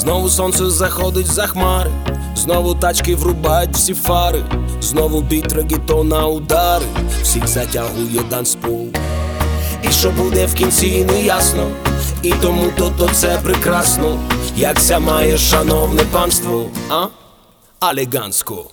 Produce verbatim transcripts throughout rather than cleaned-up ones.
Знову сонце заходить за хмари, знову тачки врубають всі фари, знову біт регетона удари, всіх затягує данспол. І що буде в кінці не ясно, і тому то-то це прекрасно, як ся має шановне панство, а? Алігансько.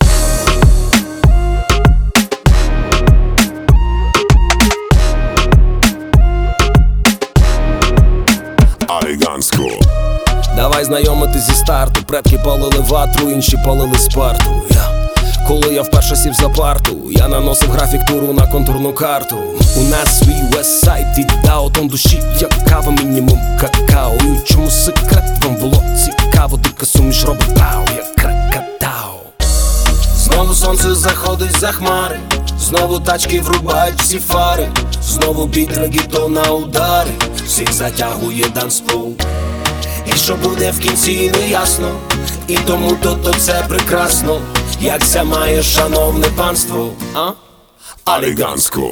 Алігансько. Давай знайомити зі старту. Предки палили ватру, інші палили спарту. Я. Коли я вперше сів за парту, я наносив графік туру на контурну карту. У нас свій вестсайд, і дао тон душі, як кава, мінімум какао. І у чому секрет вам було цікаво, дика суміш робить пау, як кракатау. Знову сонце заходить за хмари, знову тачки врубають всі фари, знову біт регетона удари, всіх затягує данспол. І що буде в кінці не ясно, і тому то-то це прекрасно, як ся має шановне панство, а? Алігансько.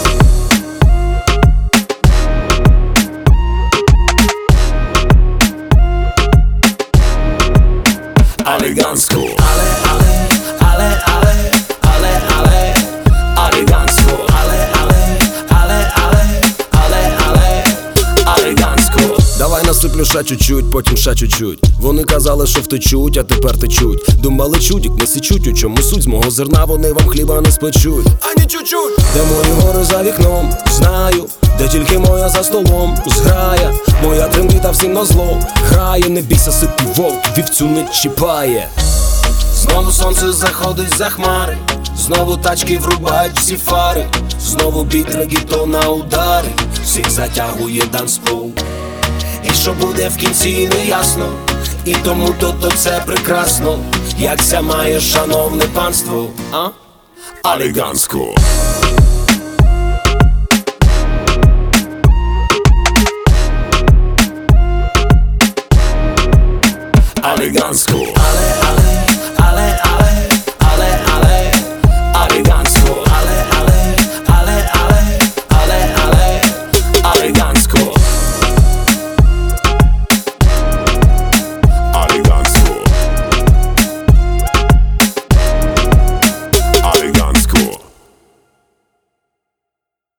Алігансько. Але, але, але, але, але, але, алігансько. Але, але, але, але, але, але, алігансько. Давай насиплю ще чуть-чуть, потім ще чуть-чуть. Вони казали, що втечуть, а тепер течуть. Думали чудік, не січуть, у чому суть. З мого зерна вони вам хліба не спечуть. Ані чуть-чуть. Де мої гори за вікном, знаю. Де тільки моя за столом зграя. Моя трембіта всім на зло грає. Не бійся, сипі вовк, вівцю не чіпає. Знову сонце заходить за хмари, знову тачки врубають всі фари, знову біт регетона удари, всіх затягує данспол. І що буде в кінці не ясно, і тому то-то це прекрасно, як ся має шановне панство, а? Алігансько. Алігансько.